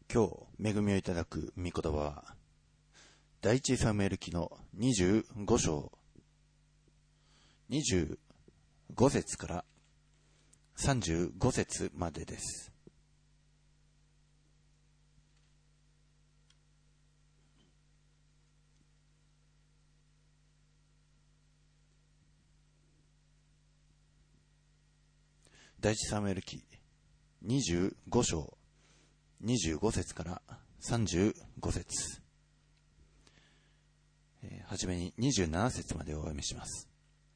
今日恵みをいただく御言葉は第一サムエル記の25章25節から35節までです。第一サムエル記25章25節から35節、はじめに27節までをお読みします。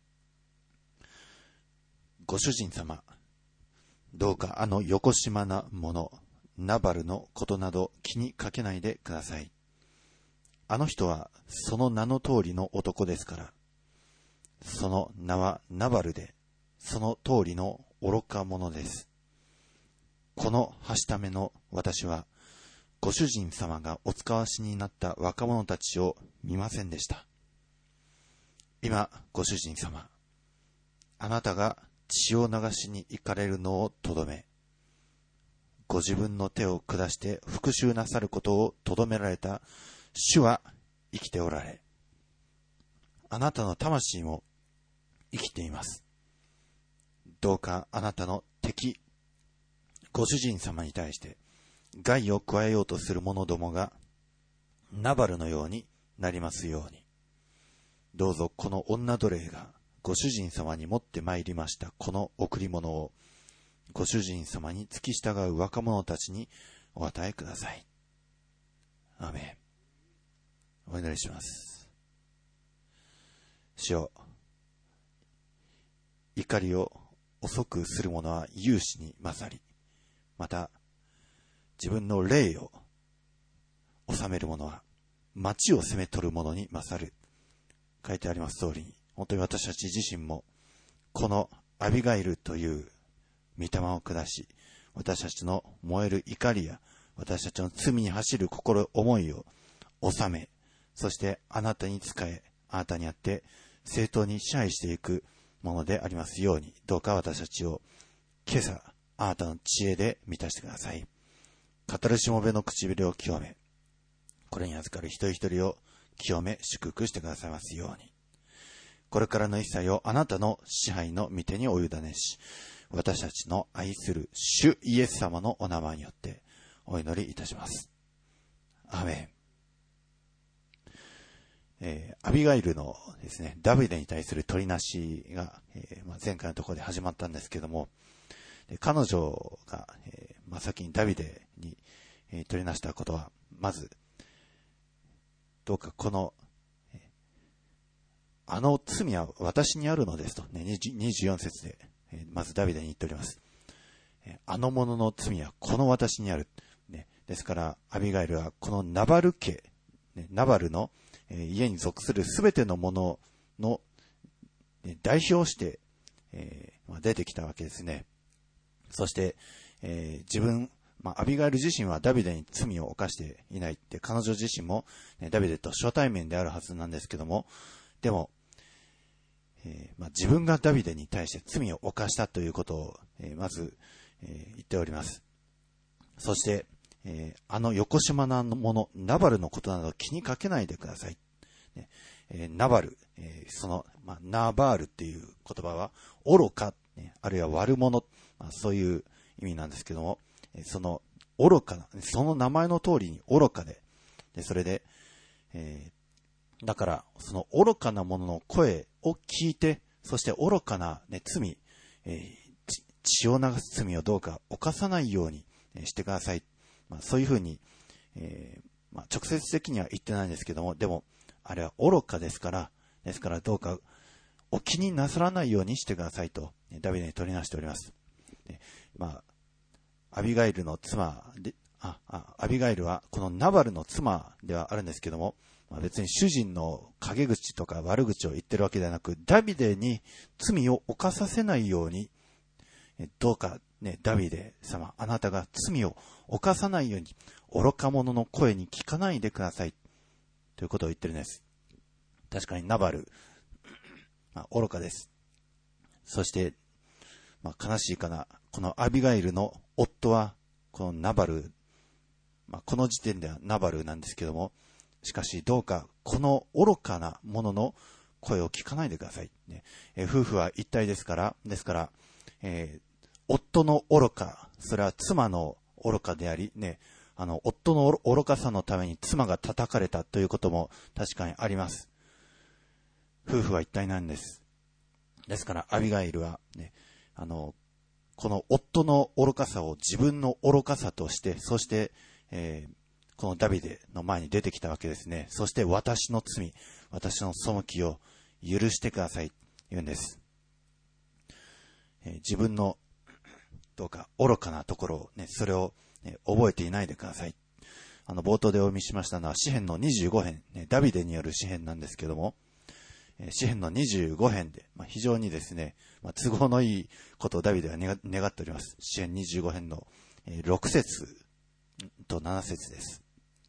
ご主人様、どうかよこしまなものナバルのことなど気にかけないでください。あの人はその名の通りの男ですから。その名はナバルで、その通りの愚か者です。このはしための私は、ご主人様がお使わしになった若者たちを見ませんでした。今、ご主人様、あなたが血を流しに行かれるのをとどめ、ご自分の手を下して復讐なさることをとどめられた主は生きておられ、あなたの魂も生きています。どうかあなたの敵、ご主人様に対して害を加えようとする者どもがナバルのようになりますように。どうぞこの女奴隷がご主人様に持ってまいりましたこの贈り物をご主人様に付き従う若者たちにお与えください。アーメン。お祈りします。主よ、怒りを遅くする者は勇士に勝り、また自分の霊を治める者は町を攻め取る者に勝る。書いてあります通りに、本当に私たち自身もこのアビガイルという御霊を下し、私たちの燃える怒りや私たちの罪に走る心思いを治め、そしてあなたに仕え、あなたにあって正当に支配していくものでありますように、どうか私たちを今朝あなたの知恵で満たしてください。語るしもべの唇を清め、これに預かる一人一人を清め祝福してくださいますように。これからの一切をあなたの支配の御手にお委ねし、私たちの愛する主イエス様のお名前によってお祈りいたします。アーメン。アビガイルのですね、ダビデに対する取りなしが、前回のところで始まったんですけども、彼女が、先にダビデに、取りなしたことは、まずどうかこの罪は私にあるのですと、ね、24節で、まずダビデに言っております。あの者の罪はこの私にある、ね、ですからアビガイルはこのナバル家、ね、ナバルの、家に属するすべてのものの、代表して、出てきたわけですね。そして、自分、アビガイル自身はダビデに罪を犯していないって、彼女自身も、ダビデと初対面であるはずなんですけども、でも、自分がダビデに対して罪を犯したということを、まず、言っております。そして、よこしまなもの、ナバルのことなど気にかけないでください。ナバル、ナバールっていう言葉は、愚か、あるいは悪者、そういう意味なんですけども、その愚かな、その名前の通りに愚かで、それで、だからその愚かな者の声を聞いて、そして愚かな、罪、血を流す罪をどうか犯さないようにしてください。そういうふうに、直接的には言ってないんですけども、でもあれは愚かですから、どうかお気になさらないようにしてくださいとダビデに取りなしております。アビガイルの妻で、アビガイルはこのナバルの妻ではあるんですけども、別に主人の陰口とか悪口を言ってるわけではなく、ダビデに罪を犯させないように、どうかね、ダビデ様、あなたが罪を犯さないように、愚か者の声に聞かないでください。ということを言ってるんです。確かにナバル、愚かです。そして、悲しいかな、このアビガイルの夫は、このナバルこの時点ではナバルなんですけども、しかしどうかこの愚かな者の声を聞かないでください。夫婦は一体ですから、夫の愚か、それは妻の愚かであり、夫の愚かさのために妻が叩かれたということも確かにあります。夫婦は一体なんです。ですからアビガイルは、この夫の愚かさを自分の愚かさとして、そして、このダビデの前に出てきたわけですね。そして私の罪、私の背きを許してくださいと言うんです。自分のどうか愚かなところをそれを、覚えていないでください。冒頭でお読みしましたのは詩編の25編、ダビデによる詩編なんですけども、詩編の25編で、非常にですね、都合のいいことをダビデは願っております。詩編25編の6節と7節です。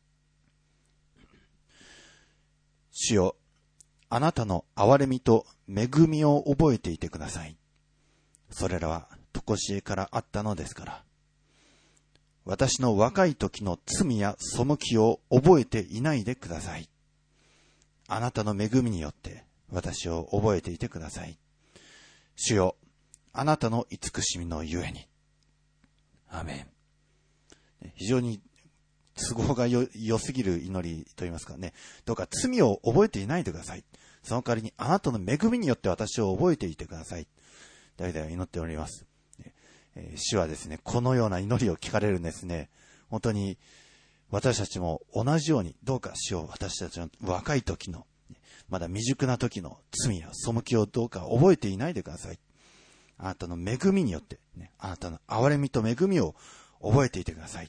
主よ、あなたの憐れみと恵みを覚えていてください。それらは常しえからあったのですから。私の若い時の罪や背きを覚えていないでください。あなたの恵みによって私を覚えていてください。主よ、あなたの慈しみのゆえに。アーメン。非常に都合が良すぎる祈りと言いますかね。どうか罪を覚えていないでください。その代わりにあなたの恵みによって私を覚えていてください。ダビデは祈っております。主はですね、このような祈りを聞かれるんですね。本当に私たちも同じように、どうか主を私たちの若い時の、まだ未熟な時の罪や背きをどうか覚えていないでください。あなたの恵みによって、あなたの憐れみと恵みを覚えていてください。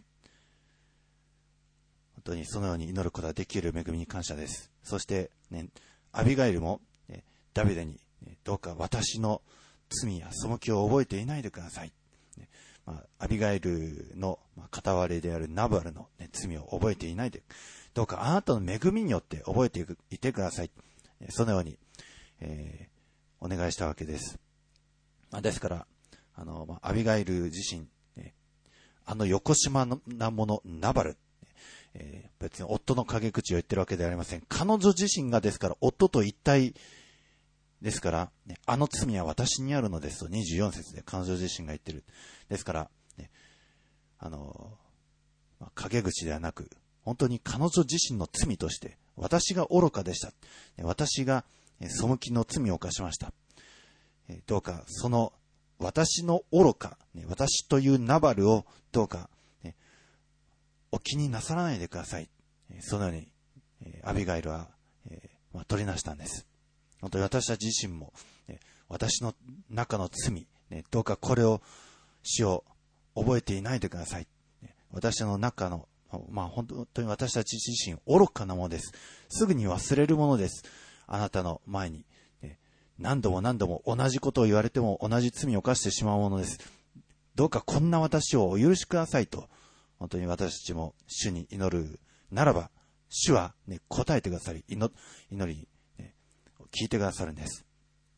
本当にそのように祈ることができる恵みに感謝です。そして、アビガイルも、ダビデに、どうか私の罪や背きを覚えていないでください。アビガイルの片割れであるナバルの、罪を覚えていないで、どうかあなたの恵みによって覚えていてください。そのように、お願いしたわけです。ですから、アビガイル自身、よこしまなものナバル、別に夫の陰口を言ってるわけではありません。彼女自身がですから夫と一体ですから、罪は私にあるのですと24節で彼女自身が言ってる。ですから、陰口ではなく、本当に彼女自身の罪として、私が愚かでした。私が背きの罪を犯しました。どうかその私の愚か、私というナバルをどうかお気になさらないでください。そのようにアビガイルは取りなしたんです。本当に私たち自身も私の中の罪、どうかこれを主を覚えていないでください。私の中の本当に私たち自身愚かなものです。すぐに忘れるものです。あなたの前に何度も何度も同じことを言われても同じ罪を犯してしまうものです。どうかこんな私をお許しくださいと、本当に私たちも主に祈るならば、主は、答えてくださり、祈り、聞いてくださるんです。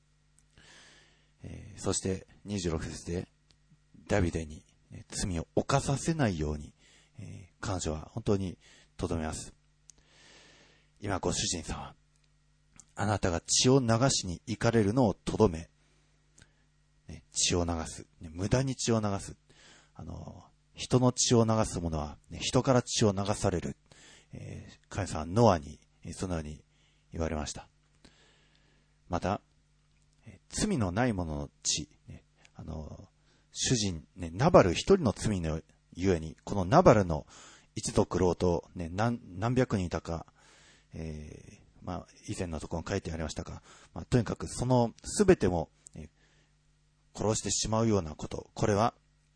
そして26節でダビデに、罪を犯させないように、彼女は本当にとどめます。今ご主人様、あなたが血を流しに行かれるのをとどめ、血を流す、無駄に血を流す。人の血を流す者は、人から血を流される。神様はノアにそのように言われました。また、罪のない者の血、主人、ナバル一人の罪のゆえに、このナバルの一族老と、何百人いたか、以前のところに書いてありましたが、とにかくそのすべても、殺してしまうようなこと、これは、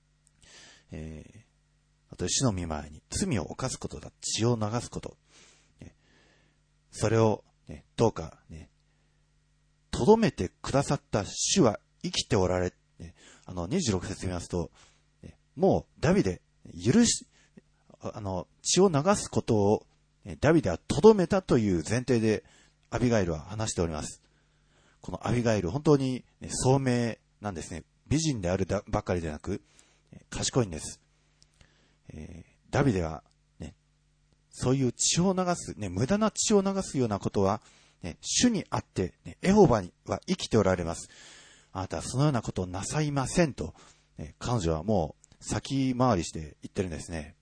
主の御前に罪を犯すことだ、血を流すこと、それを、どうか、とどめてくださった主は生きておられ、26節見ますと、もうダビデ、血を流すことを、ダビデはとどめたという前提でアビガイルは話しております。このアビガイル、本当に聡明なんですね。美人であるばかりでなく、賢いんです。ダビデは、 そういう血を流す、無駄な血を流すようなことは、主にあって、エホバは生きておられます。あなたはそのようなことをなさいませんと、彼女はもう先回りして言ってるんですね。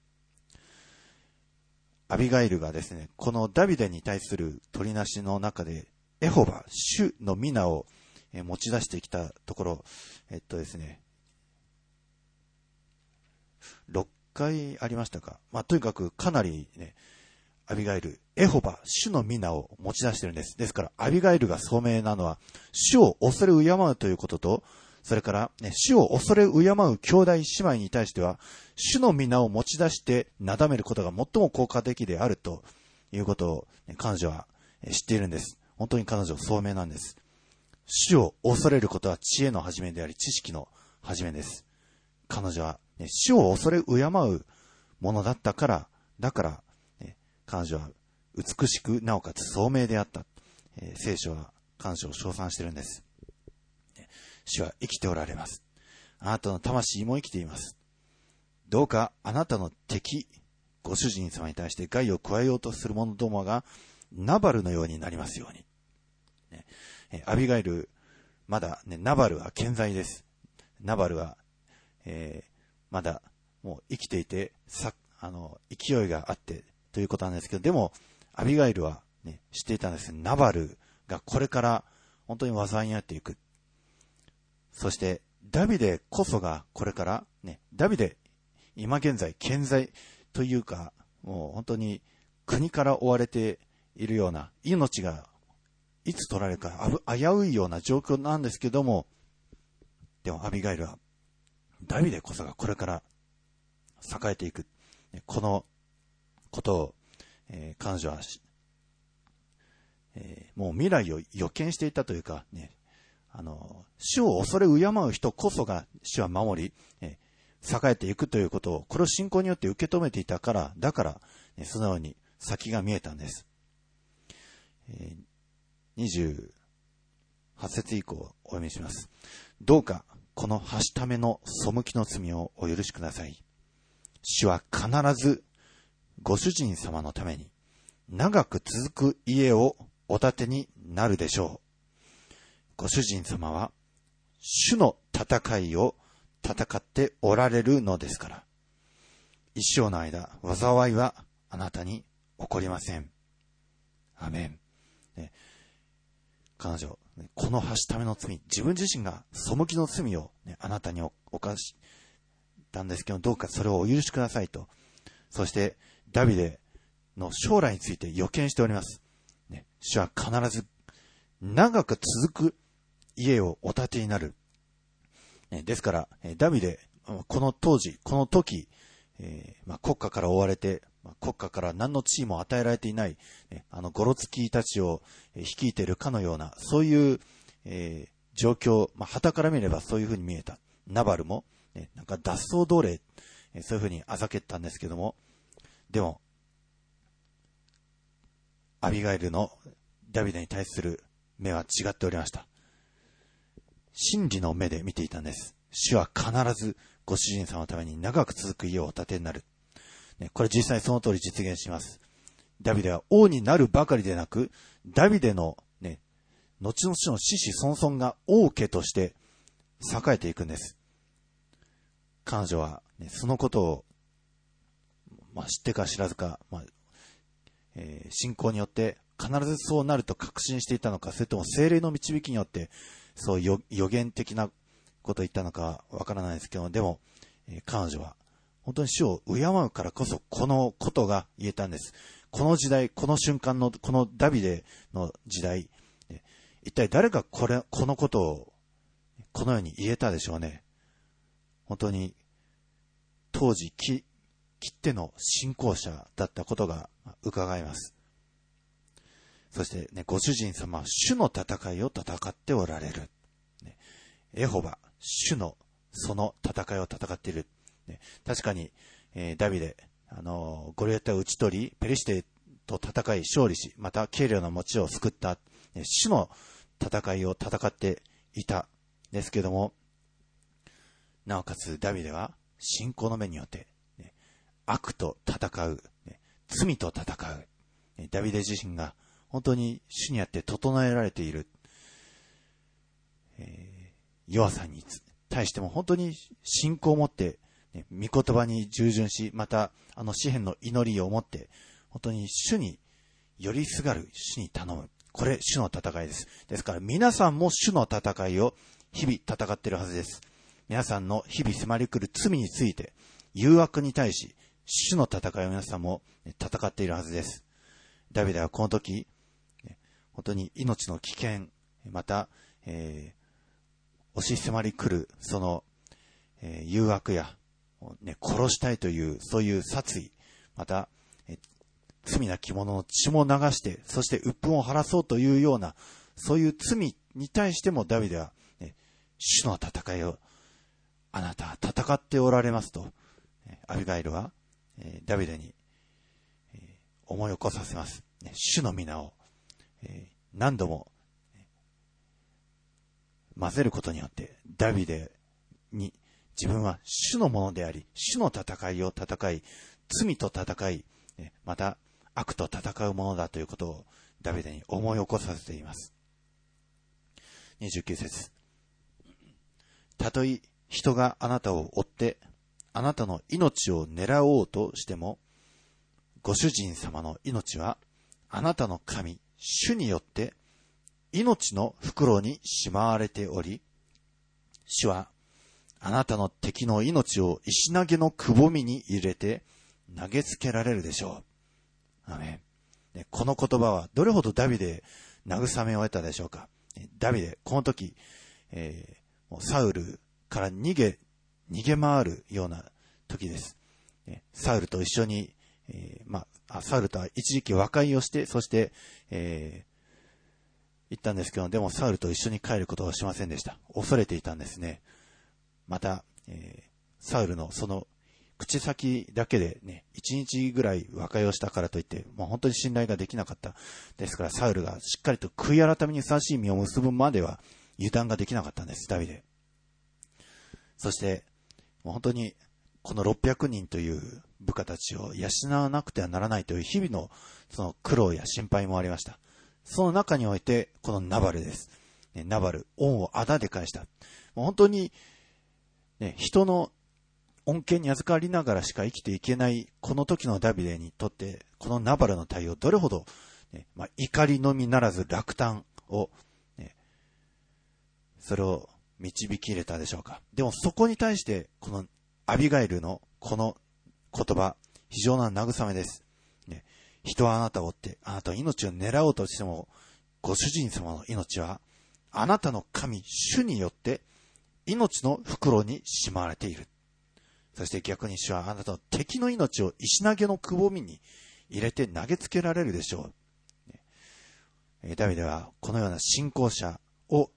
アビガイルがですね、このダビデに対する取りなしの中で、エホバ、主の皆を持ち出してきたところ、ですね、6回ありましたか。とにかくかなりね、アビガイル、エホバ、主の皆を持ち出してるんです。ですから、アビガイルが聡明なのは、主を恐れ敬うということと、それから、主を恐れ敬う兄弟姉妹に対しては、主の皆を持ち出してなだめることが最も効果的であるということを、彼女は知っているんです。本当に彼女聡明なんです。主を恐れることは知恵の始めであり、知識の始めです。彼女は、主を恐れ敬うものだったから、彼女は美しくなおかつ聡明であった。聖書は彼女を称賛しているんです。主は生きておられます。あなたの魂も生きています。どうかあなたの敵、ご主人様に対して害を加えようとする者どもがナバルのようになりますように。アビガイル、まだ、ナバルは健在です。ナバルは、まだもう生きていて、勢いがあってということなんですけど、でもアビガイルは、知っていたんです。ナバルがこれから本当に災いになっていく。そしてダビデこそがこれから、ダビデ今現在健在というか、もう本当に国から追われているような、命がいつ取られるか危ういような状況なんですけども、でもアビガイルはダビデこそがこれから栄えていく。このことを、彼女は、もう未来を予見していたというか、主を恐れ敬う人こそが主は守り、栄えていくということを、これを信仰によって受け止めていたから、だから、そのように先が見えたんです。28節以降をお読みします。どうかこのはしための背きの罪をお許しください。主は必ずご主人様のために長く続く家をお建てになるでしょう。ご主人様は主の戦いを戦っておられるのですから、一生の間災いはあなたに起こりません。アメン。彼女、このはしための罪、自分自身が背きの罪を、あなたに犯したんですけど、どうかそれをお許しくださいと。そしてダビデの将来について予見しております。主は必ず長く続く家をお建てになる。ですからダビデ、この当時、この時、国家から追われて、国家から何の地位も与えられていない、ゴロツキたちを率いているかのような、そういう、状況、傍から見ればそういうふうに見えた。ナバルも、なんか脱走奴隷、そういうふうにあざけったんですけども、でも、アビガイルのダビデに対する目は違っておりました。真理の目で見ていたんです。主は必ずご主人様のために長く続く家をお建てになる。これ実際その通り実現します。ダビデは王になるばかりでなく、ダビデの後々の子々孫々が王家として栄えていくんです。彼女は、そのことを、知ってか知らずか、信仰によって必ずそうなると確信していたのか、それとも聖霊の導きによってそう予言的なことを言ったのかわからないですけど、でも、彼女は本当に主を敬うからこそこのことが言えたんです。この時代、この瞬間のこのダビデの時代、一体誰がこのことをこのように言えたでしょうね。本当に当時きっての信仰者だったことが伺えます。そして、ご主人様は主の戦いを戦っておられる。エホバ、主のその戦いを戦っている。確かに、ダビデ、ゴリアテを討ち取り、ペリシテと戦い勝利し、また軽量な持ちを救った、主の戦いを戦っていた。ですけども、なおかつダビデは信仰の目によって、悪と戦う、 罪と戦う。ダビデ自身が本当に主にあって整えられている。弱さに対しても本当に信仰を持って、御言葉に従順し、また詩篇の祈りを持って、本当に主に寄りすがる、主に頼む。これ、主の戦いです。ですから皆さんも主の戦いを日々戦っているはずです。皆さんの日々迫り来る罪について、誘惑に対し、主の戦いを皆さんも戦っているはずです。ダビデはこの時、本当に命の危険、また、押し迫り来る、その、誘惑や、殺したいという、そういう殺意、また、罪なき者の血も流して、そして鬱憤を晴らそうというような、そういう罪に対してもダビデは、主の戦いを、あなたは戦っておられますと、アビガイルは、ダビデに、思い起こさせます。主の皆を、何度も、混ぜることによって、ダビデに自分は主のものであり、主の戦いを戦い、罪と戦い、また悪と戦うものだということをダビデに思い起こさせています。29節。たとえ人があなたを追って、あなたの命を狙おうとしても、ご主人様の命は、あなたの神、主によって、命の袋にしまわれており、主は、あなたの敵の命を石投げのくぼみに入れて、投げつけられるでしょう。アメン。この言葉は、どれほどダビデ、慰めを得たでしょうか。ダビデ、この時、サウルから逃げ回るような時です。サウルと一緒に、サウルとは一時期和解をして、そして、行ったんですけど、でもサウルと一緒に帰ることはしませんでした。恐れていたんですね。また、サウルのその口先だけでね、1日ぐらい和解をしたからといって、もう本当に信頼ができなかった。ですからサウルがしっかりと悔い改めにふさわしい実を結ぶまでは油断ができなかったんです、ダビデ。そして、もう本当にこの600人という部下たちを養わなくてはならないという日々のその苦労や心配もありました。その中において、このナバルです。ナバル、恩をあだで返した。もう本当に、人の恩恵に預かりながらしか生きていけない、この時のダビデにとって、このナバルの対応、どれほど、怒りのみならず落胆を、それを導き入れたでしょうか。でもそこに対して、このアビガイルのこの言葉、非常な慰めです。人はあなたを追って、あなたの命を狙おうとしても、ご主人様の命は、あなたの神、主によって、命の袋にしまわれている。そして逆に主はあなたの敵の命を石投げのくぼみに入れて投げつけられるでしょう。ダビデはこのような信仰者を、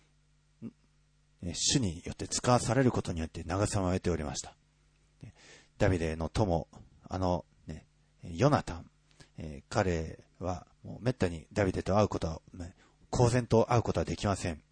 主によって使わされることによって慰めを得ておりました。ダビデの友、ヨナタン、彼はもうめったにダビデと会うことは、公然と会うことはできません。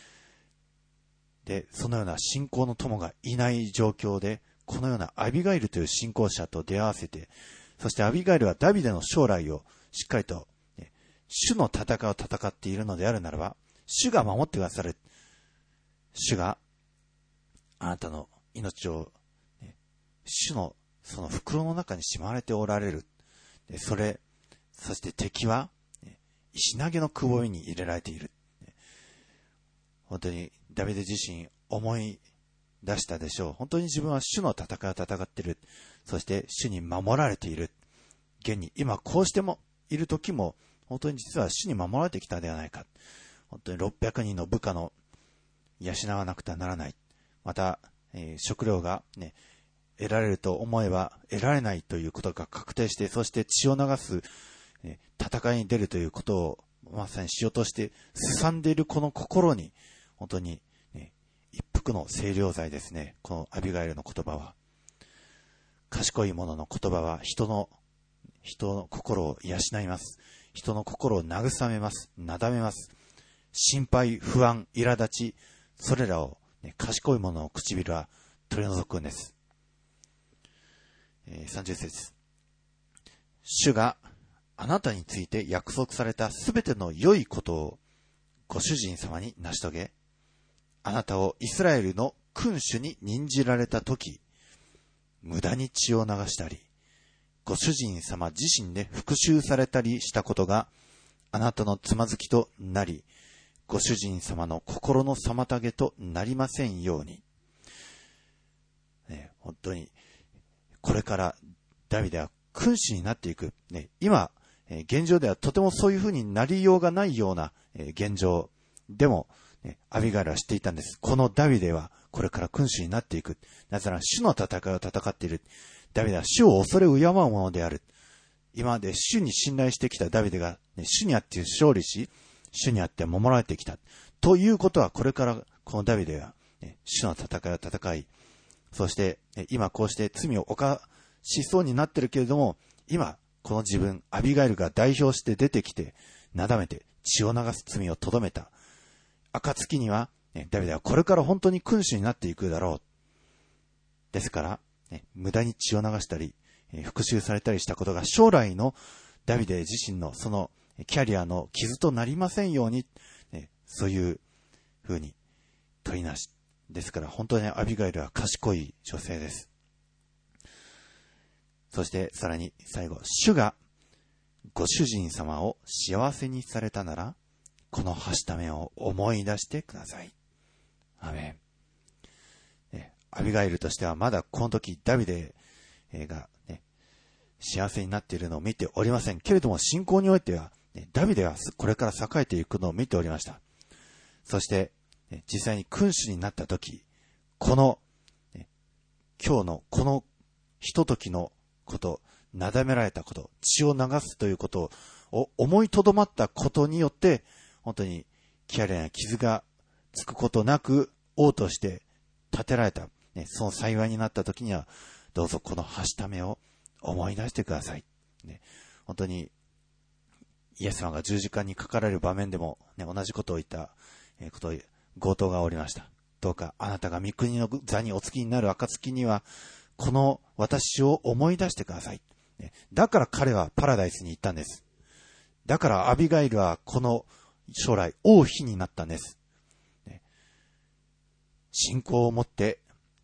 で、そのような信仰の友がいない状況で、このようなアビガイルという信仰者と出会わせて、そしてアビガイルはダビデの将来をしっかりと、主の戦いを戦っているのであるならば、主が守ってくださる。主があなたの命を、主のその袋の中にしまわれておられる。そして敵は石投げのくぼみに入れられている。本当にダビデ自身思い出したでしょう。本当に自分は主の戦いを戦っている。そして主に守られている。現に今こうしてもいる時も本当に実は主に守られてきたではないか。本当に600人の部下の養わなくてはならない。また、食料が得られると思えば得られないということが確定して、そして血を流す、戦いに出るということをまさにしようとしてすさんでいるこの心に本当に、一服の清涼剤ですね。このアビガイルの言葉は、賢い者の言葉は人の心を養います。人の心を慰めます。なだめます。心配、不安、苛立ち、それらを、賢い者の唇は取り除くんです。30節。 主があなたについて約束されたすべての良いことをご主人様に成し遂げ、あなたをイスラエルの君主に任じられたとき、無駄に血を流したり、ご主人様自身で復讐されたりしたことがあなたのつまずきとなり、ご主人様の心の妨げとなりませんように。本当に、これからダビデは君主になっていく。今、現状ではとてもそういうふうになりようがないような現状でも、アビガイルは知っていたんです。このダビデはこれから君主になっていく。なぜなら主の戦いを戦っている。ダビデは主を恐れ敬うものである。今まで主に信頼してきたダビデが、主にあって勝利し、主にあって守られてきた。ということは、これからこのダビデが、主の戦いを戦い、そして、今こうして罪を犯しそうになってるけれども、今、この自分、アビガイルが代表して出てきて、なだめて血を流す罪をとどめた。暁には、ダビデはこれから本当に君主になっていくだろう。ですから、無駄に血を流したり、復讐されたりしたことが将来のダビデ自身のそのキャリアの傷となりませんように、そういう風に問いなし。ですから本当にアビガイルは賢い女性です。そしてさらに最後、主がご主人様を幸せにされたなら、このはしためを思い出してください。アメン。アビガイルとしてはまだこの時ダビデが、幸せになっているのを見ておりませんけれども、信仰においては、ダビデはこれから栄えていくのを見ておりました。そして実際に君主になった時、この今日のこのひとときのこと、なだめられたこと、血を流すということを思いとどまったことによって、本当にキャリアや傷がつくことなく王として立てられた、その幸いになった時には、どうぞこのはしためを思い出してください。本当にイエス様が十字架にかかられる場面でも、同じことを言ったことを強盗がおりました。どうかあなたが御国の座におつきになる暁には、この私を思い出してください。だから彼はパラダイスに行ったんです。だからアビガイルはこの将来王妃になったんです。信仰を持って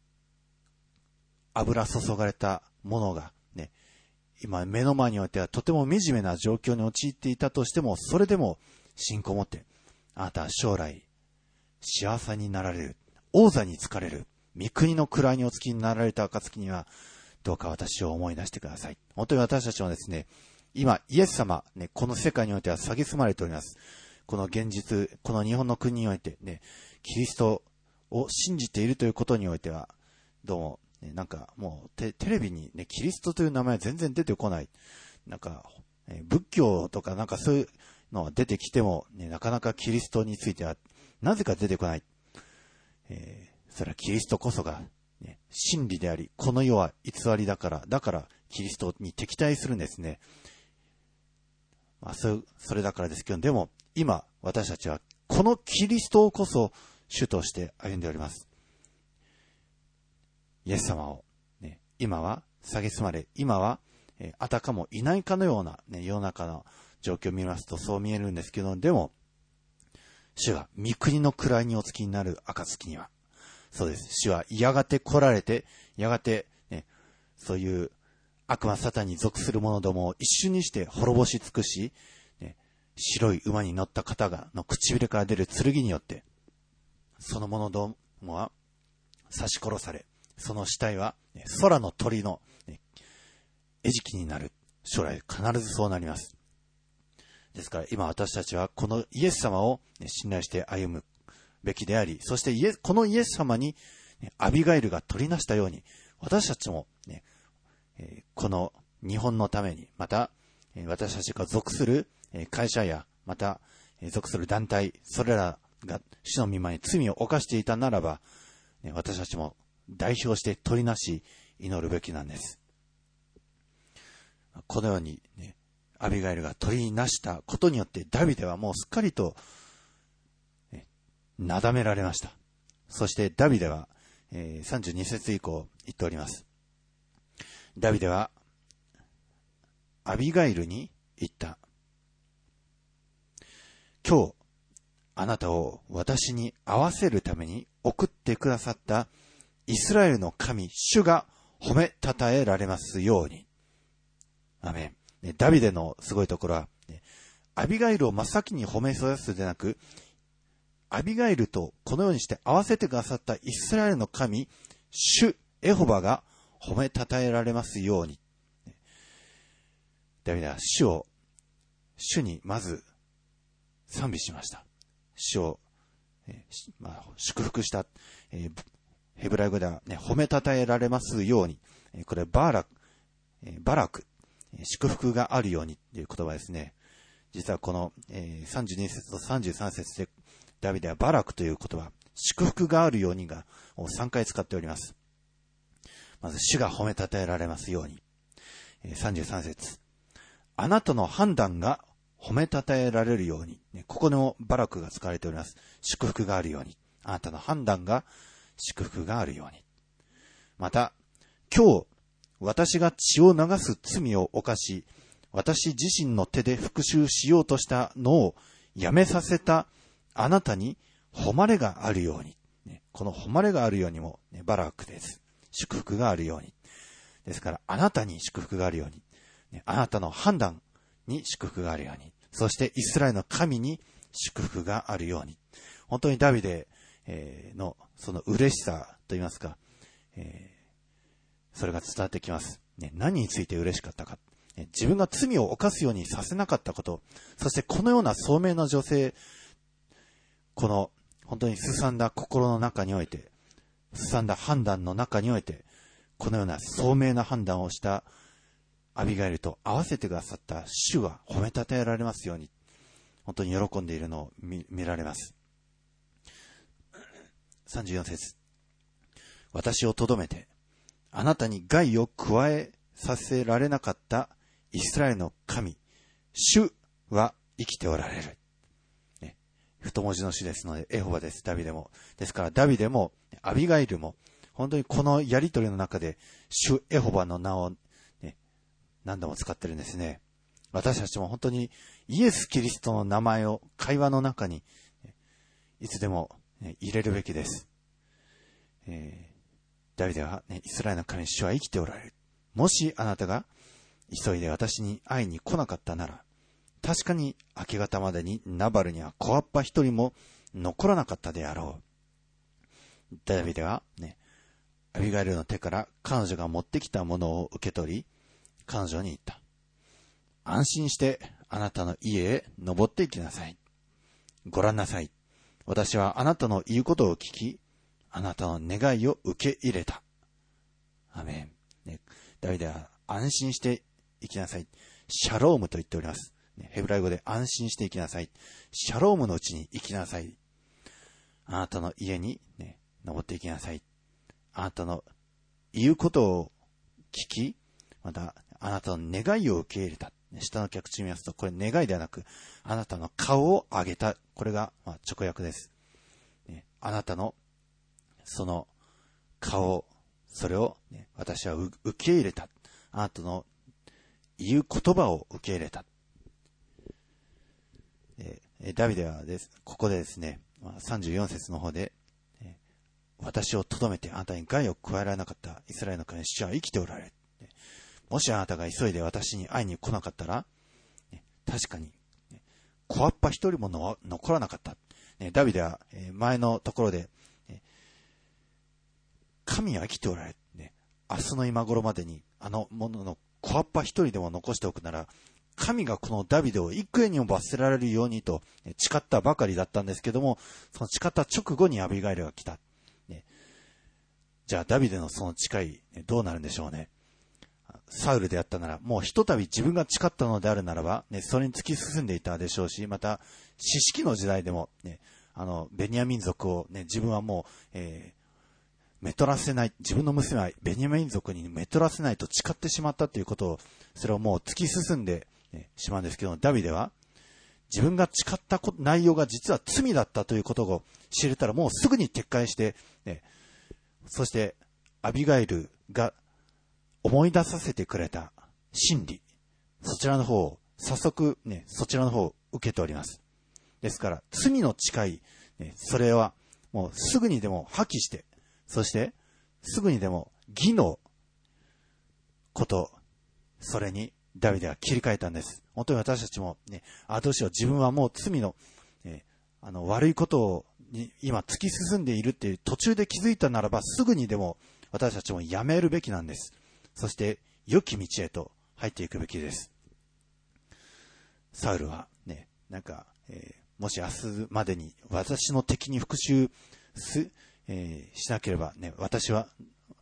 油注がれたものが今目の前においてはとても惨めな状況に陥っていたとしても、それでも信仰を持って、あなたは将来幸せになられる、王座に就かれる、御国の位におつきになられた暁には、どうか私を思い出してください。本当に私たちもですね、今イエス様、この世界においては蔑まれております。この現実、この日本の国においてキリストを信じているということにおいては、どうもなんかもうテレビにキリストという名前は全然出てこない。なんか仏教とかなんかそういうのは出てきてもなかなかキリストについてはなぜか出てこない。それはキリストこそが真理であり、この世は偽りだからキリストに敵対するんですね。それだからですけど、でも今私たちはこのキリストをこそ主として歩んでおります。イエス様を、今は蔑まれ、今は、あたかもいないかのような、世の中の状況を見ますとそう見えるんですけど、でも主が御国の位におつきになる暁には、そうです。主はやがて来られて、やがて、そういう悪魔サタンに属する者どもを一瞬にして滅ぼし尽くし、白い馬に乗った方の唇から出る剣によって、その者どもは刺し殺され、その死体は空の鳥の餌食になる。将来必ずそうなります。ですから今私たちはこのイエス様を信頼して歩むべきであり、そしてこのイエス様にアビガイルが取りなしたように、私たちもこの日本のために、また私たちが属する会社や、また属する団体、それらが主の御前に罪を犯していたならば、私たちも代表して取りなし祈るべきなんです。このように、アビガイルが取りなしたことによってダビデはもうすっかりとなだめられました。そしてダビデは、32節以降言っております。ダビデはアビガイルに言った。今日、あなたを私に会わせるために送ってくださったイスラエルの神、主が褒めたたえられますように。アメン。ダビデのすごいところは、アビガイルを真っ先に褒め育つでなく、アビガイルとこのようにして合わせてくださったイスラエルの神、主エホバが褒めたたえられますように。ダビデは主にまず賛美しました。主を、祝福した。ヘブライ語では、褒めたたえられますように。これバラク、祝福があるようにという言葉ですね。実はこの、32節と33節でダビデはバラクという言葉、祝福があるようにが3回使っております。まず主が褒めたたえられますように。33節、あなたの判断が褒めたたえられるように。ここのバラクが使われております。祝福があるように。あなたの判断が祝福があるように。また、今日、私が血を流す罪を犯し、私自身の手で復讐しようとしたのをやめさせたあなたに誉れがあるように。この誉れがあるようにも、バラクです。祝福があるように。ですから、あなたに祝福があるように。あなたの判断に祝福があるように。そしてイスラエルの神に祝福があるように。本当にダビデのその嬉しさといいますか、それが伝わってきます。何について嬉しかったか。自分が罪を犯すようにさせなかったこと。そしてこのような聡明な女性、この本当にすさんだ心の中において、すさんだ判断の中において、このような聡明な判断をしたアビガイルと合わせてくださった主は褒めたたえられますように、本当に喜んでいるのを 見られます。34節、私をとどめてあなたに害を加えさせられなかったイスラエルの神、主は生きておられる。太文字の主ですので、エホバです、ダビデも。ですから、ダビデも、アビガイルも、本当にこのやりとりの中で、主エホバの名を、何度も使ってるんですね。私たちも本当にイエス・キリストの名前を会話の中に、いつでも、入れるべきです。ダビデは、イスラエルの神、主は生きておられる。もしあなたが急いで私に会いに来なかったなら、確かに明け方までにナバルには小葉っぱ一人も残らなかったであろう。ダビデはアビガイルの手から彼女が持ってきたものを受け取り、彼女に言った。安心してあなたの家へ登って行きなさい。ご覧なさい。私はあなたの言うことを聞き、あなたの願いを受け入れた。アメン。ダビデは安心して行きなさい。シャロームと言っております。ヘブライ語で安心して行きなさい。シャロームのうちに行きなさい。あなたの家に、登って行きなさい。あなたの言うことを聞き、またあなたの願いを受け入れた。下の脚注見ますと、これ願いではなく、あなたの顔を上げた。これが直訳です。あなたのその顔、それを、私は受け入れた。あなたの言う言葉を受け入れた。ダビデはここでですね、34節の方で、私をとどめてあなたに害を加えられなかったイスラエルの神、主は生きておられる。もしあなたが急いで私に会いに来なかったら、確かに、小葉っぱ一人も残らなかった。ダビデは前のところで、神は生きておられる。明日の今頃までにあのものの小葉っぱ一人でも残しておくなら、神がこのダビデを幾重にも罰せられるようにと誓ったばかりだったんですけども、その誓った直後にアビガイルが来た。じゃあダビデのその誓い、どうなるんでしょうね。サウルであったなら、もうひとたび自分が誓ったのであるならば、それに突き進んでいたでしょうし、また、四式の時代でも、ベニヤ民族を自分はもう、めとらせない、自分の娘はベニヤ民族にめとらせないと誓ってしまったということを、それをもう突き進んでしまうんですけど、ダビデは、自分が誓った内容が実は罪だったということを知れたら、もうすぐに撤回して、そして、アビガイルが思い出させてくれた真理、 そちらの方を、早速ね、そちらの方を受けております。ですから、罪の誓い、ね、それはもうすぐにでも破棄して、そしてすぐにでも義のこと、それにダビデは切り替えたんです。本当に私たちもね、どうしよう、自分はもう罪の、悪いことに今突き進んでいるっていう途中で気づいたならば、すぐにでも私たちもやめるべきなんです。そして良き道へと入っていくべきです。サウルはね、もし明日までに私の敵に復讐しなければね、私は、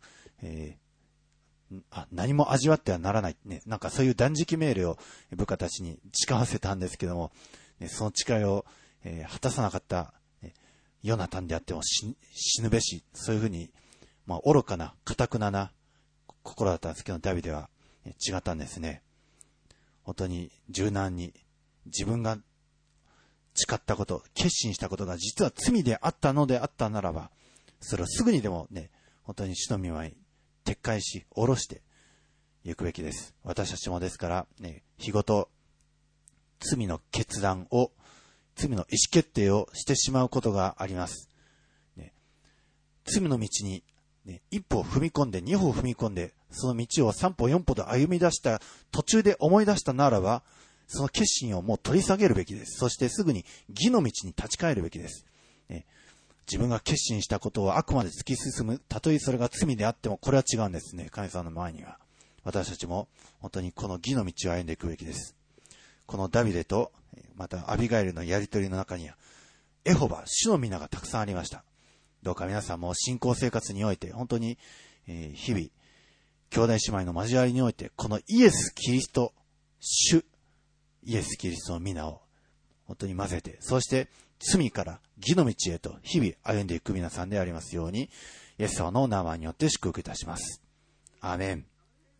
何も味わってはならない、ね、そういう断食命令を部下たちに誓わせたんですけども、ね、その誓いを、果たさなかった、ね、ヨナタンであっても死ぬべし、そういうふうに、愚かな、堅くなな心だったんですけど、ダビデは、違ったんですね。本当に柔軟に自分が誓ったこと、決心したことが実は罪であったのであったならば、それをすぐにでもね、本当に主の御前に撤回し、下ろしていくべきです。私たちもですからね、日ごと罪の決断を、罪の意思決定をしてしまうことがあります。ね、罪の道に、ね、一歩踏み込んで、二歩踏み込んで、その道を三歩四歩と歩み出した途中で思い出したならば、その決心をもう取り下げるべきです。そしてすぐに義の道に立ち返るべきです。ね、自分が決心したことをあくまで突き進む。たとえそれが罪であっても、これは違うんですね。神様の前には。私たちも本当にこの義の道を歩んでいくべきです。このダビデと、またアビガイルのやりとりの中には、エホバ、主の皆がたくさんありました。どうか皆さんも信仰生活において、本当に、日々、兄弟姉妹の交わりにおいて、このイエス・キリスト、主、イエス・キリストの皆を本当に混ぜて、そして罪から義の道へと日々歩んでいく皆さんでありますように、イエス様の名前によって祝福いたします。アーメン。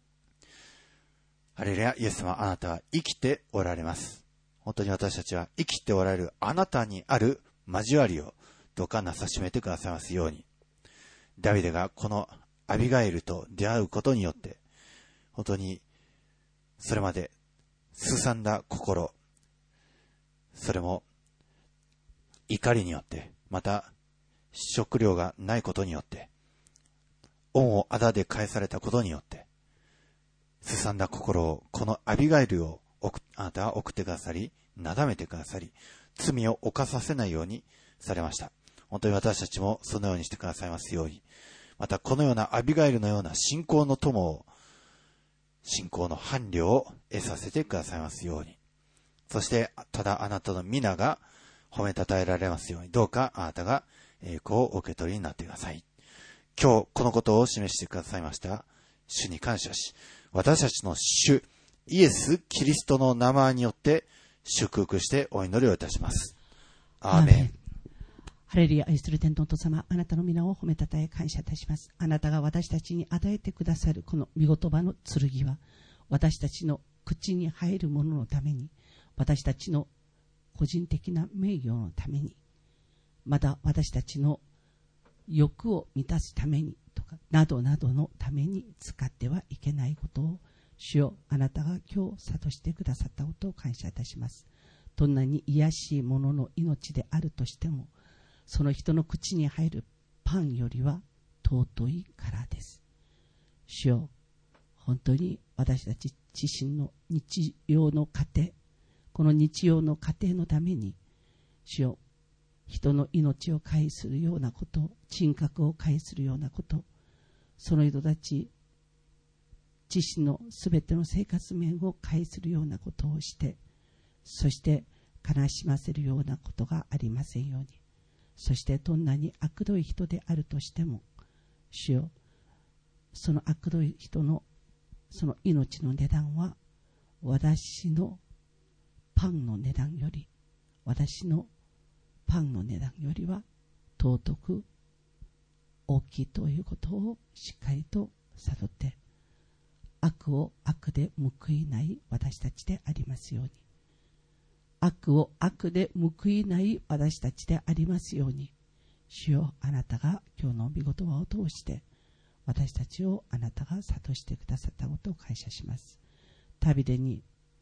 ハレルヤ、イエス様、あなたは生きておられます。本当に私たちは生きておられるあなたにある交わりをどうかなさしめてくださいますように。ダビデがこのアビガイルと出会うことによって、本当にそれまですさんだ心、それも怒りによって、また食料がないことによって、恩をあだで返されたことによって、すさんだ心を、このアビガイルをあなたは送ってくださり、なだめてくださり、罪を犯させないようにされました。本当に私たちもそのようにしてくださいますように。またこのようなアビガイルのような信仰の友を、信仰の伴侶を得させてくださいますように。そして、ただあなたの皆が褒めたたえられますように、どうかあなたが栄光をお受け取りになってください。今日このことを示してくださいました主に感謝し、私たちの主イエス・キリストの名前によって祝福してお祈りをいたします。アーメン。 ハレルヤ、愛する天のお父様、あなたの皆を褒めたたえ感謝いたします。あなたが私たちに与えてくださるこの御言葉の剣は、私たちの口に入るもののために、私たちの個人的な名誉のために、また私たちの欲を満たすためにとかなどなどのために使ってはいけないことを、主よ、あなたが今日諭してくださったことを感謝いたします。どんなに卑しいものの命であるとしても、その人の口に入るパンよりは尊いからです。主よ、本当に私たち自身の日曜の家庭、この日曜の家庭のために、主よ、人の命を介するようなこと、人格を介するようなこと、その人たち自身のすべての生活面を介するようなことをして、そして悲しませるようなことがありませんように。そしてどんなに悪どい人であるとしても、主よ、その悪どい人のその命の値段は、私のパンの値段より、私のパンの値段よりは尊く大きいということをしっかりと悟って、悪を悪で報いない私たちでありますように、悪を悪で報いない私たちでありますように、主よ、あなたが今日の御言葉を通して私たちをあなたが諭してくださったことを感謝します。ダビデに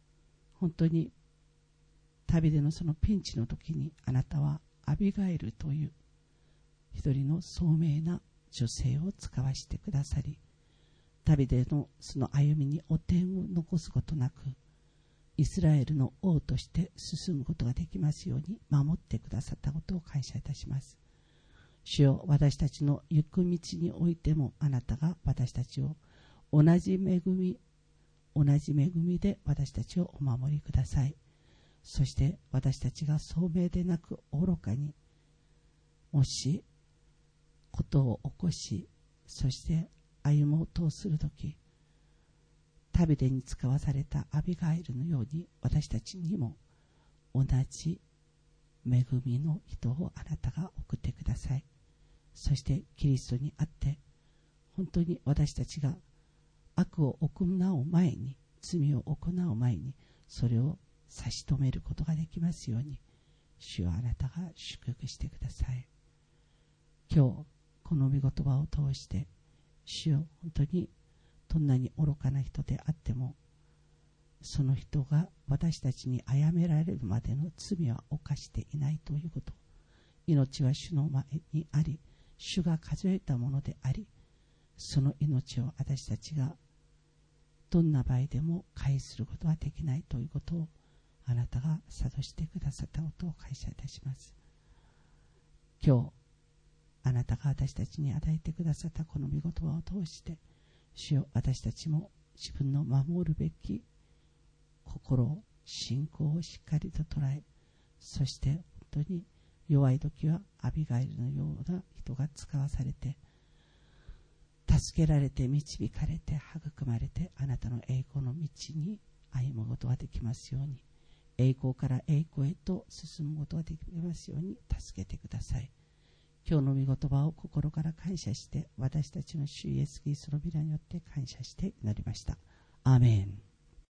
本当に旅でのそのピンチの時に、あなたはアビガイルという一人の聡明な女性を使わしてくださり、旅でのその歩みに汚点を残すことなく、イスラエルの王として進むことができますように守ってくださったことを感謝いたします。主よ、私たちの行く道においても、あなたが私たちを同じ恵みで私たちをお守りください。そして私たちが聡明でなく愚かにもしことを起こし、そして歩もうとするとき、旅でに使わされたアビガイルのように、私たちにも同じ恵みの人をあなたが送ってください。そしてキリストにあって、本当に私たちが悪を行う前に、罪を行う前に、それを差し止めることができますように、主よ、あなたが祝福してください。今日この御言葉を通して、主よ、本当にどんなに愚かな人であっても、その人が私たちに殺められるまでの罪は犯していないということ、命は主の前にあり、主が数えたものであり、その命を私たちがどんな場合でも返することはできないということを、あなたが諭してくださったことを感謝いたします。今日あなたが私たちに与えてくださったこの御言葉を通して、主よ、私たちも自分の守るべき心を、信仰をしっかりと捉え、そして本当に弱い時はアビガイルのような人が使わされて、助けられて、導かれて、育まれて、あなたの栄光の道に歩むことができますように、栄光から栄光へと進むことができますように助けてください。今日の御言葉を心から感謝して、私たちの主イエスキリストの皆によって感謝して祈りました。アーメン。